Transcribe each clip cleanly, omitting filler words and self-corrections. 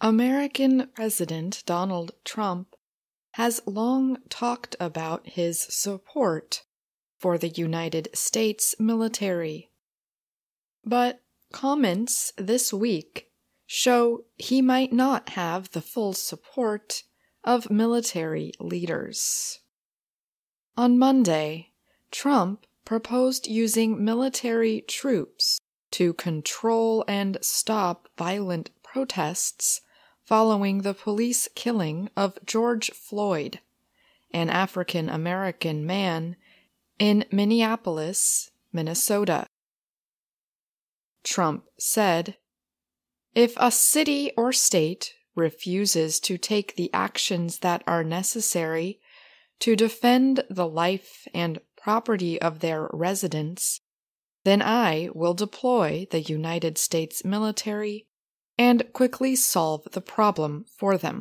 American President Donald Trump has long talked about his support for the United States military. But comments this week show he might not have the full support of military leaders. On Monday, Trump proposed using military troops to control and stop violent protests following the police killing of George Floyd, an African-American man in Minneapolis, Minnesota. Trump said, "If a city or state refuses to take the actions that are necessary to defend the life and property of their residents, then I will deploy the United States military and quickly solve the problem for them."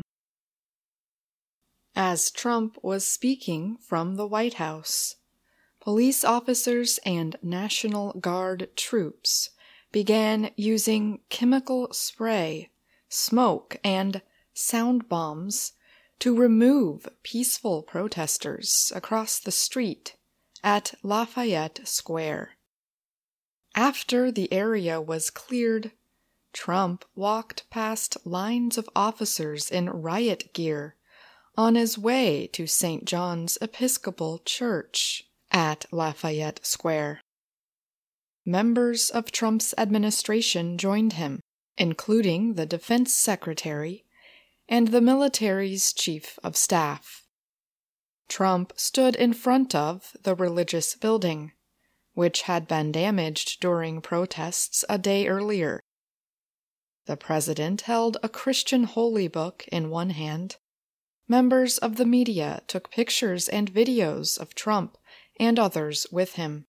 As Trump was speaking from the White House, police officers and National Guard troops began using chemical spray, smoke, and sound bombs to remove peaceful protesters across the street at Lafayette Square. After the area was cleared, Trump walked past lines of officers in riot gear on his way to St. John's Episcopal Church at Lafayette Square. Members of Trump's administration joined him, including the Defense Secretary and the military's Chief of Staff. Trump stood in front of the religious building, which had been damaged during protests a day earlier. The president held a Christian holy book in one hand. Members of the media took pictures and videos of Trump and others with him.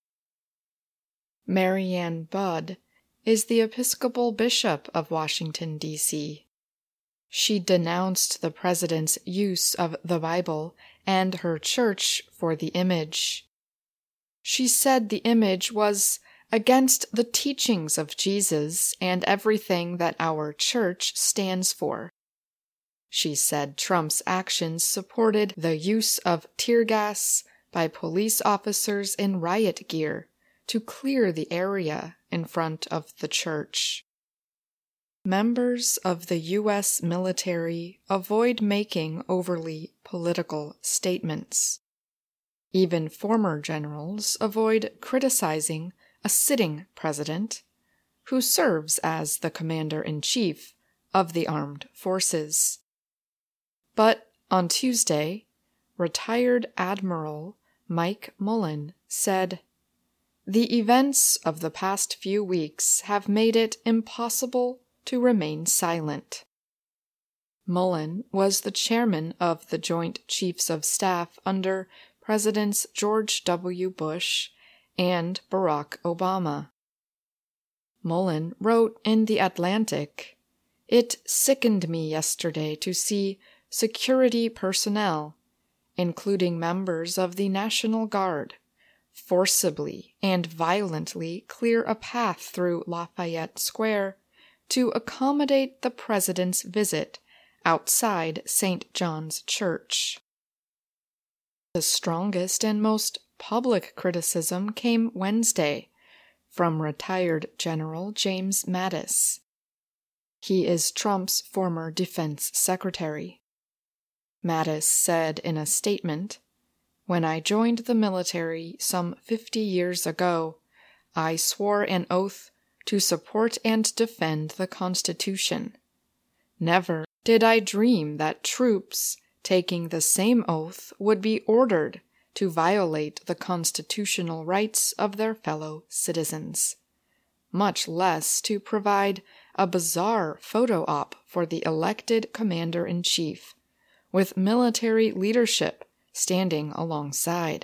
Marianne Budd is the Episcopal Bishop of Washington, D.C. She denounced the president's use of the Bible and her church for the image. She said the image was against the teachings of Jesus and everything that our church stands for. She said Trump's actions supported the use of tear gas by police officers in riot gear to clear the area in front of the church. Members of the U.S. military avoid making overly political statements. Even former generals avoid criticizing a sitting president who serves as the commander-in-chief of the armed forces. But on Tuesday, retired Admiral Mike Mullen said, "The events of the past few weeks have made it impossible to remain silent." Mullen was the chairman of the Joint Chiefs of Staff under Presidents George W. Bush and Barack Obama. Mullen wrote in The Atlantic, "It sickened me yesterday to see security personnel, including members of the National Guard, forcibly and violently clear a path through Lafayette Square to accommodate the president's visit outside St. John's Church." The strongest and most public criticism came Wednesday from retired General James Mattis. He is Trump's former defense secretary. Mattis said in a statement, "When I joined the military some 50 years ago, I swore an oath to support and defend the Constitution. Never did I dream that troops taking the same oath would be ordered to violate the constitutional rights of their fellow citizens, much less to provide a bizarre photo op for the elected commander-in-chief, with military leadership standing alongside."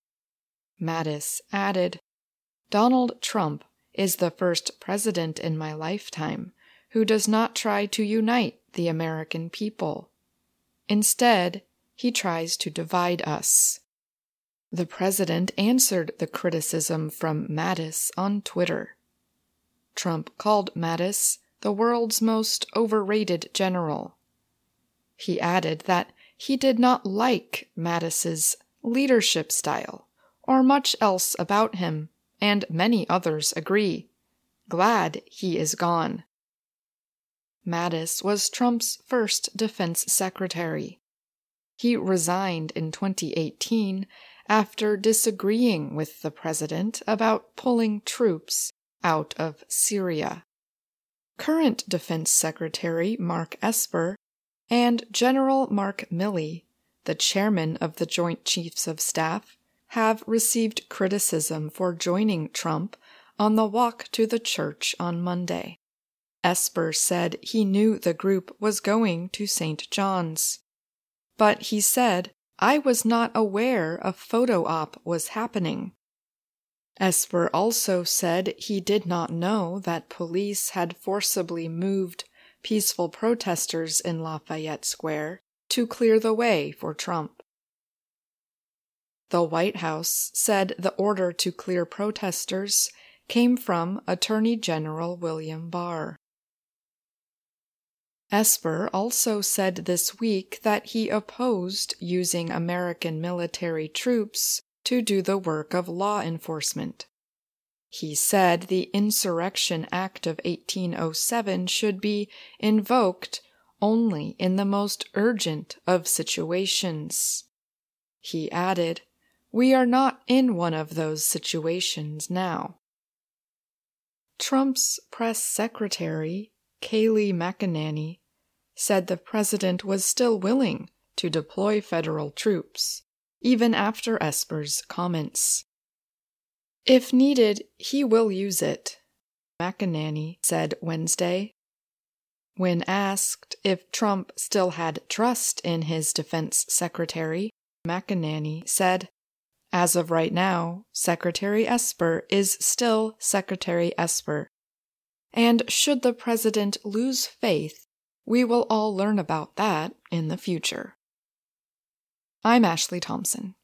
Mattis added, "Donald Trump is the first president in my lifetime who does not try to unite the American people. Instead, he tries to divide us." The president answered the criticism from Mattis on Twitter. Trump called Mattis the world's most overrated general. He added that he did not like Mattis's leadership style or much else about him, and many others agree. Glad he is gone. Mattis was Trump's first defense secretary. He resigned in 2018 after disagreeing with the president about pulling troops out of Syria. Current Defense Secretary Mark Esper and General Mark Milley, the chairman of the Joint Chiefs of Staff, have received criticism for joining Trump on the walk to the church on Monday. Esper said he knew the group was going to St. John's. But he said, "I was not aware a photo op was happening." Esper also said he did not know that police had forcibly moved peaceful protesters in Lafayette Square to clear the way for Trump. The White House said the order to clear protesters came from Attorney General William Barr. Esper also said this week that he opposed using American military troops to do the work of law enforcement. He said the Insurrection Act of 1807 should be invoked only in the most urgent of situations. He added, "We are not in one of those situations now." Trump's press secretary, Kayleigh McEnany, said the president was still willing to deploy federal troops, even after Esper's comments. "If needed, he will use it," McEnany said Wednesday. When asked if Trump still had trust in his defense secretary, McEnany said, "As of right now, Secretary Esper is still Secretary Esper. And should the president lose faith, we will all learn about that in the future." I'm Ashley Thompson.